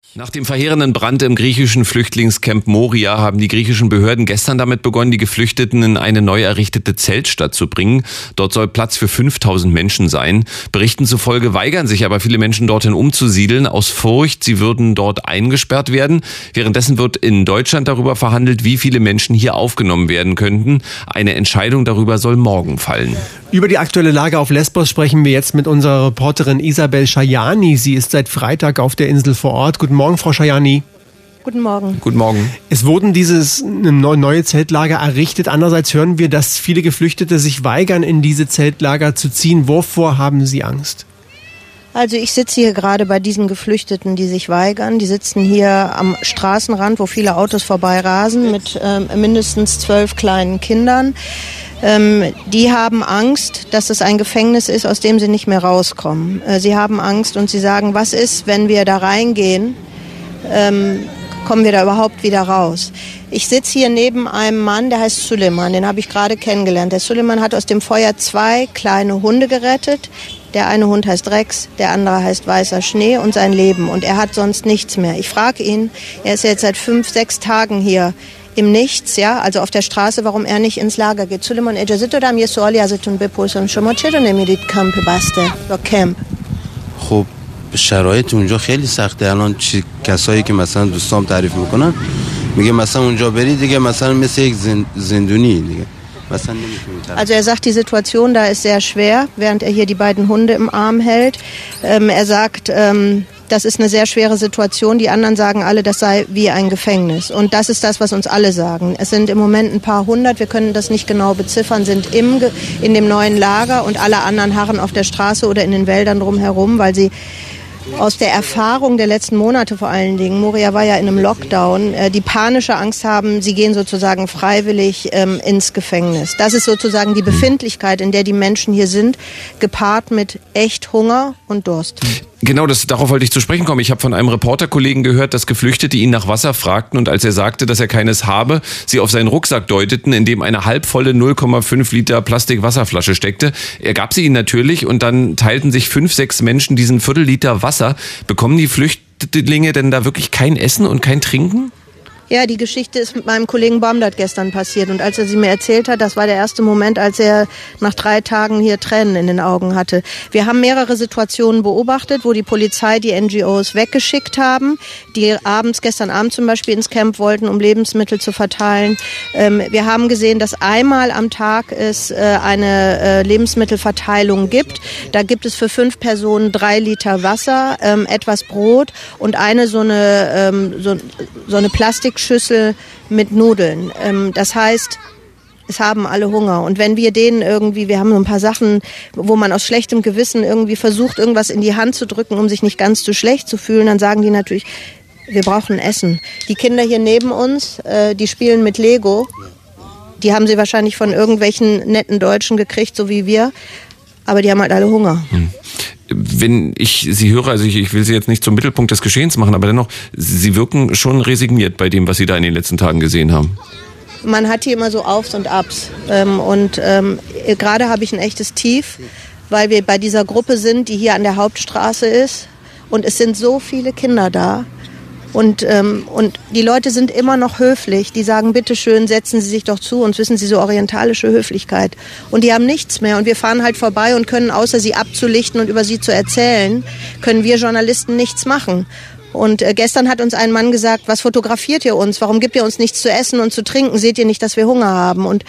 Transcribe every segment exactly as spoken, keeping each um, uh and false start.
Nach dem verheerenden Brand im griechischen Flüchtlingscamp Moria haben die griechischen Behörden gestern damit begonnen, die Geflüchteten in eine neu errichtete Zeltstadt zu bringen. Dort soll Platz für fünftausend Menschen sein. Berichten zufolge weigern sich aber viele Menschen dorthin umzusiedeln, aus Furcht, sie würden dort eingesperrt werden. Währenddessen wird in Deutschland darüber verhandelt, wie viele Menschen hier aufgenommen werden könnten. Eine Entscheidung darüber soll morgen fallen. Über die aktuelle Lage auf Lesbos sprechen wir jetzt mit unserer Reporterin Isabel Schajani. Sie ist seit Freitag auf der Insel vor Ort. Guten Morgen, Frau Schajani. Guten Morgen. Guten Morgen. Es wurden dieses neue Zeltlager errichtet. Andererseits hören wir, dass viele Geflüchtete sich weigern, in diese Zeltlager zu ziehen. Wovor haben Sie Angst? Also ich sitze hier gerade bei diesen Geflüchteten, die sich weigern. Die sitzen hier am Straßenrand, wo viele Autos vorbeirasen, mit ähm, mindestens zwölf kleinen Kindern. Ähm, die haben Angst, dass es ein Gefängnis ist, aus dem sie nicht mehr rauskommen. Äh, sie haben Angst und sie sagen, was ist, wenn wir da reingehen, ähm, kommen wir da überhaupt wieder raus? Ich sitze hier neben einem Mann, der heißt Suleiman, den habe ich gerade kennengelernt. Der Suleiman hat aus dem Feuer zwei kleine Hunde gerettet. Der eine Hund heißt Rex, der andere heißt Weißer Schnee und sein Leben. Und er hat sonst nichts mehr. Ich frage ihn, er ist jetzt seit fünf, sechs Tagen hier im Nichts, ja, also auf der Straße, warum er nicht ins Lager geht. Suleiman, اجازه دارم یه سوالی ازتون بپرسم. شما چرا نمیرید کمپ بسته یا کمپ؟ خب شرایط اونجا خیلی سخته. الان چی کسایی که مثلا دوستام تعریف میکنن میگه مثلا اونجا بری دیگه مثلا مثل یک زندونی دیگه. Also er sagt, die Situation da ist sehr schwer, während er hier die beiden Hunde im Arm hält. Ähm, er sagt, ähm, das ist eine sehr schwere Situation. Die anderen sagen alle, das sei wie ein Gefängnis. Und das ist das, was uns alle sagen. Es sind im Moment ein paar hundert, wir können das nicht genau beziffern, sind im, in dem neuen Lager und alle anderen harren auf der Straße oder in den Wäldern drumherum, weil sie aus der Erfahrung der letzten Monate vor allen Dingen, Moria war ja in einem Lockdown, äh, die panische Angst haben, sie gehen sozusagen freiwillig ähm, ins Gefängnis. Das ist sozusagen die Befindlichkeit, in der die Menschen hier sind, gepaart mit echt Hunger und Durst. Genau, das, darauf wollte ich zu sprechen kommen. Ich habe von einem Reporterkollegen gehört, dass Geflüchtete ihn nach Wasser fragten und als er sagte, dass er keines habe, sie auf seinen Rucksack deuteten, in dem eine halbvolle null Komma fünf Liter Plastik-Wasserflasche steckte. Er gab sie ihnen natürlich und dann teilten sich fünf, sechs Menschen diesen Viertelliter Wasser. Bekommen die Flüchtlinge denn da wirklich kein Essen und kein Trinken? Ja, die Geschichte ist mit meinem Kollegen Bamdad gestern passiert und als er sie mir erzählt hat, das war der erste Moment, als er nach drei Tagen hier Tränen in den Augen hatte. Wir haben mehrere Situationen beobachtet, wo die Polizei die N G Os weggeschickt haben, die abends, gestern Abend zum Beispiel ins Camp wollten, um Lebensmittel zu verteilen. Ähm, wir haben gesehen, dass einmal am Tag es äh, eine äh, Lebensmittelverteilung gibt. Da gibt es für fünf Personen drei Liter Wasser, ähm, etwas Brot und eine so eine, ähm, so, so eine Plastik Schüssel mit Nudeln. Das heißt, es haben alle Hunger. Und wenn wir denen irgendwie, wir haben so ein paar Sachen, wo man aus schlechtem Gewissen irgendwie versucht, irgendwas in die Hand zu drücken, um sich nicht ganz zu schlecht zu fühlen, dann sagen die natürlich, wir brauchen Essen. Die Kinder hier neben uns, die spielen mit Lego. Die haben sie wahrscheinlich von irgendwelchen netten Deutschen gekriegt, so wie wir. Aber die haben halt alle Hunger. Hm. Wenn ich Sie höre, also ich, ich will Sie jetzt nicht zum Mittelpunkt des Geschehens machen, aber dennoch, Sie wirken schon resigniert bei dem, was Sie da in den letzten Tagen gesehen haben. Man hat hier immer so Aufs und Abs. Und ähm, gerade habe ich ein echtes Tief, weil wir bei dieser Gruppe sind, die hier an der Hauptstraße ist. Und es sind so viele Kinder da. Und, ähm, und die Leute sind immer noch höflich. Die sagen, bitteschön, setzen Sie sich doch zu uns. Wissen Sie, so orientalische Höflichkeit. Und die haben nichts mehr. Und wir fahren halt vorbei und können, außer sie abzulichten und über sie zu erzählen, können wir Journalisten nichts machen. Und äh, gestern hat uns ein Mann gesagt, was fotografiert ihr uns? Warum gibt ihr uns nichts zu essen und zu trinken? Seht ihr nicht, dass wir Hunger haben? Und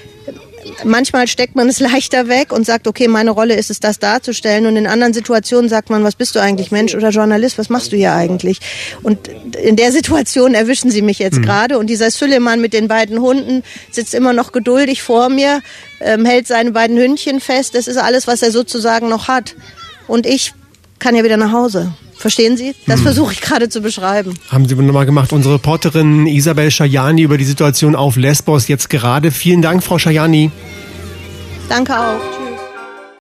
manchmal steckt man es leichter weg und sagt, okay, meine Rolle ist es, das darzustellen. Und in anderen Situationen sagt man, was bist du eigentlich, Mensch oder Journalist? Was machst du hier eigentlich? Und in der Situation erwischen sie mich jetzt mhm. gerade. Und dieser Suleiman mit den beiden Hunden sitzt immer noch geduldig vor mir, ähm, hält seine beiden Hündchen fest. Das ist alles, was er sozusagen noch hat. Und ich kann ja wieder nach Hause. Verstehen Sie? Das hm. versuche ich gerade zu beschreiben. Haben Sie wunderbar gemacht. Unsere Reporterin Isabel Schajani über die Situation auf Lesbos jetzt gerade. Vielen Dank, Frau Schajani. Danke auch.